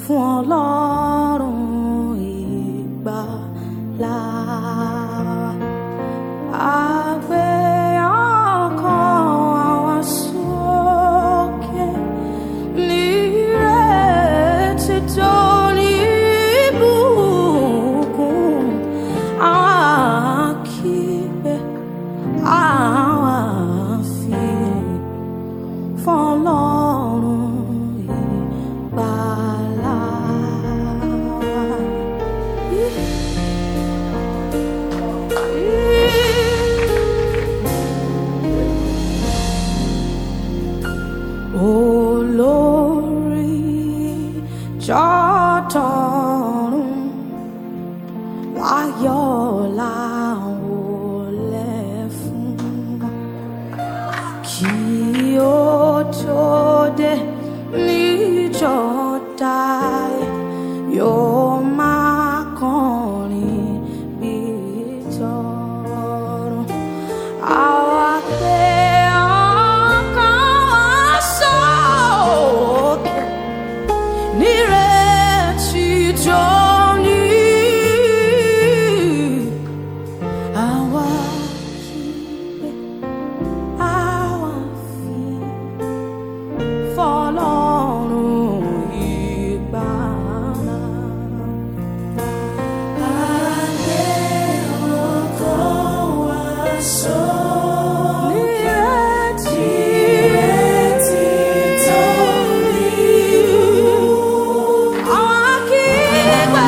fún Ọlọ́run ìgbàlà. Àgbé ọkàn wa sókè nírètí tó ní ìbùkún. Àwa kígbe, àwa fìyìn fún Ọlọ́run ìgbàlà. Olórí jọ̀tọ̀run láyọ̀ láwọlẹ̀ fún, kí ó tó dé níjọ́ dáì yóò máa kọrin bí tọrọ. Àwa gbé ọkàn wa sókè nírètí tó ní. Àwa kígbe, àwa fìyìn f'Ọlọ́run ìgbàlà. Àgbé ọkàn wa sókè nírètí tó ní. Àwa kígbe,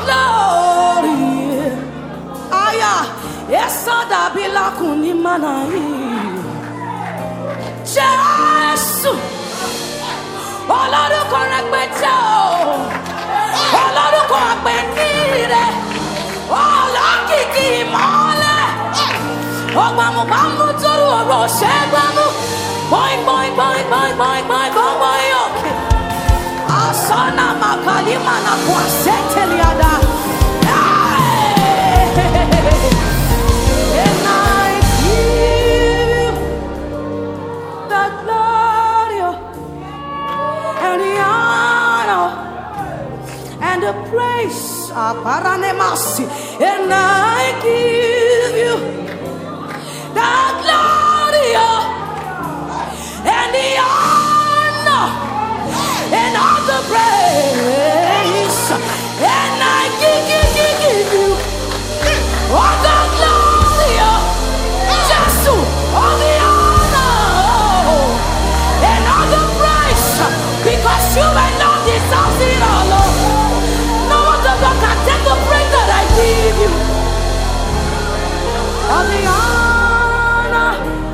glory. Aya, esada bilakuni manai. Jesus, olórúkọ rẹpẹtẹ o, olórúkọ àpẹnire, olókìkí ìmọ́lẹ̀, ọgbàmùgbàmù torí ọ̀rọ̀ ṣẹ́gbàmù, boing boing boing boing boing boing boing boing òkè. Asana makalima na kwasenteliada. And I give the glory and the honor and the praise. Aparanemasi. And I give you the glory and the honor and all the praise. And I give you all the glory, just all the honor and all the praise, because you alone deserve it all. No other God can take the praise that I give you. All the honor,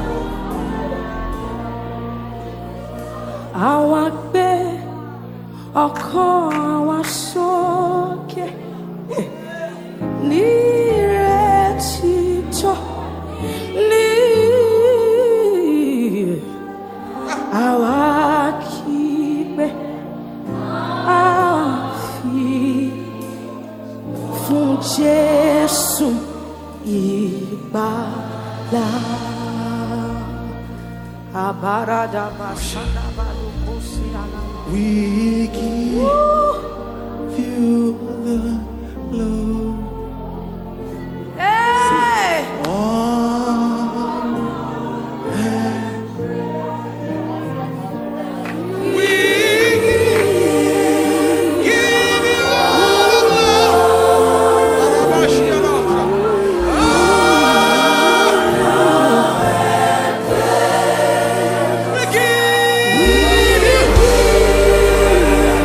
our bed, our call, our soke, Niretito, Ni, our keep, our feet, from Jesus, Ibala, Abarada Bashanda Balukusiana. We give you the glory. Hey! We give you the glory.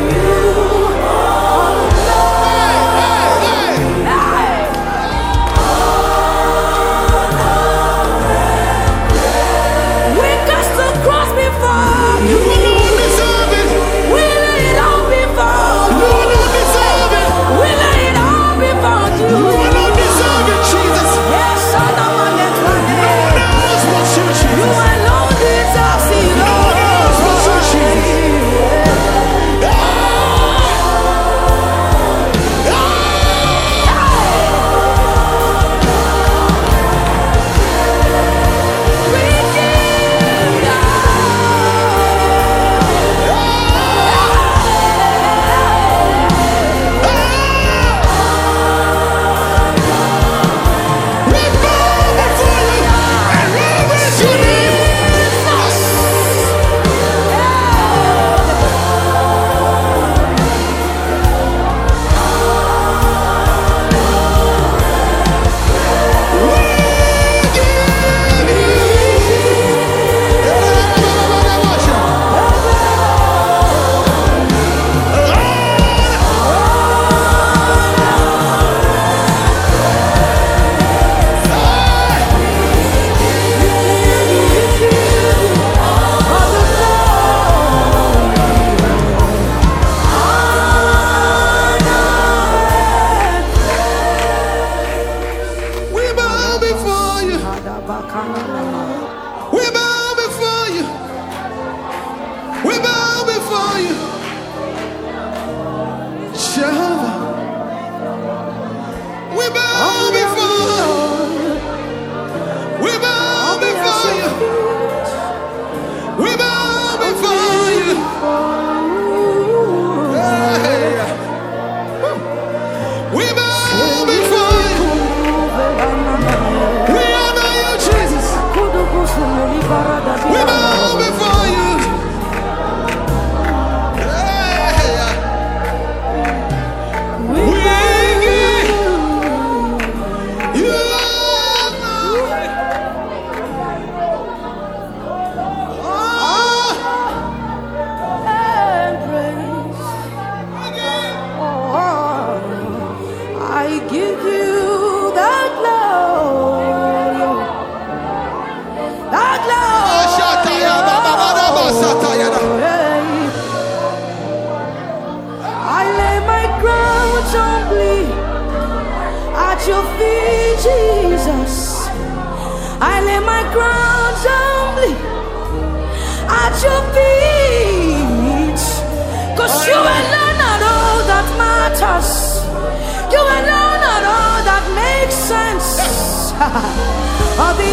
your feet, Jesus. I lay my crowns humbly at your feet. 'Cause you alone are all that matters. You alone are all that makes sense. Of the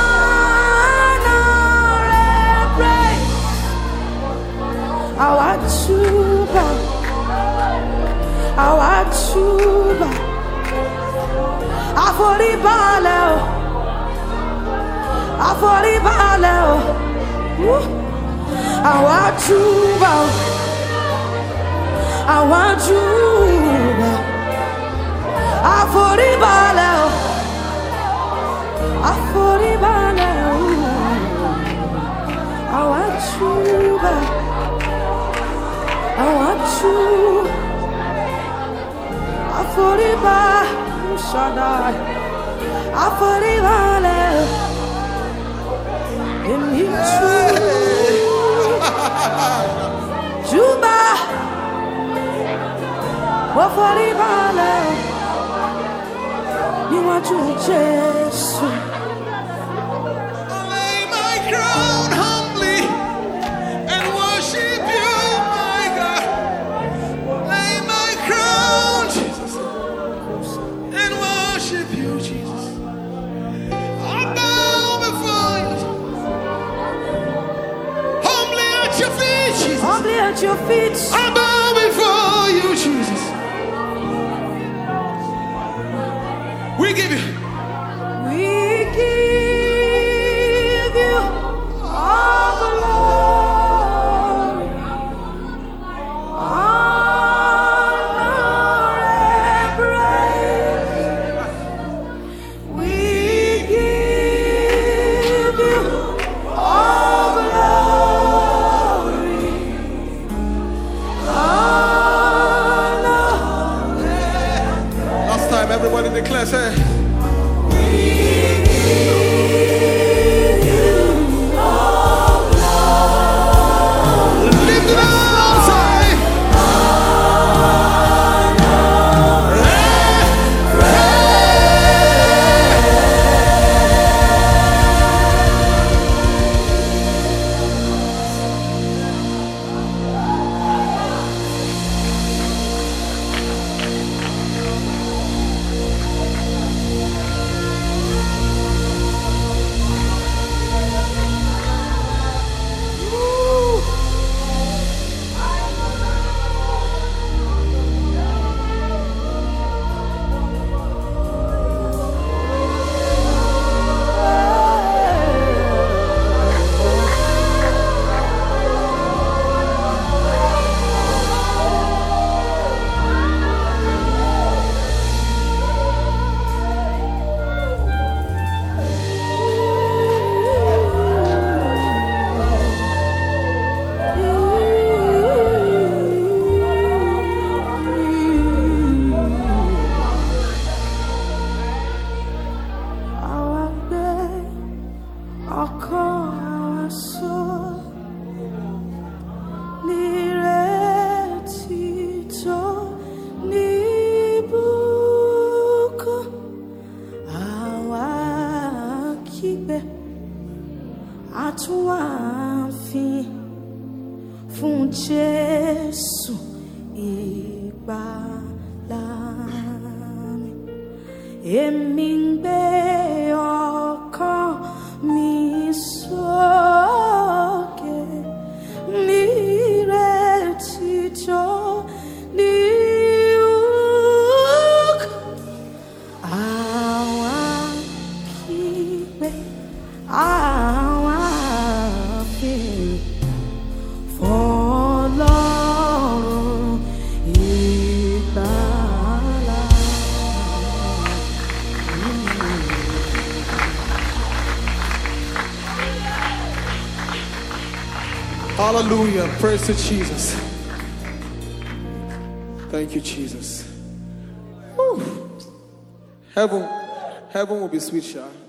honor and praise, I want to bow. I want to bow. Aforibale, aforibale. I want to bow. I want to bow. Aforibale, aforibale. I want to bow. I want to. Aforibale, Shaddai. Aforibale. In you Juba. Aforibale. You want to Jesus. Lay my crown humbly and worship you, my God. Lay my crown, Jesus, and worship you, Jesus. I bow before you, humbly at your feet, Jesus. Humbly at your feet. I bow before you, Jesus. We give you. We give you all the glory, honor, and praise. We give you all the glory, honor. Last time, everybody declare, say. Lift it up, say. Fún Jésù ìgbàlà mi, èmi ń gbé ọkàn mi sókè nírètí tó ní òkú. Àwa kígbe, àwa fìrì f'Ọlọ́run ìgbàlà. Hallelujah. Praise to Jesus. Thank you, Jesus. Whew. Heaven will be sweet, Sha.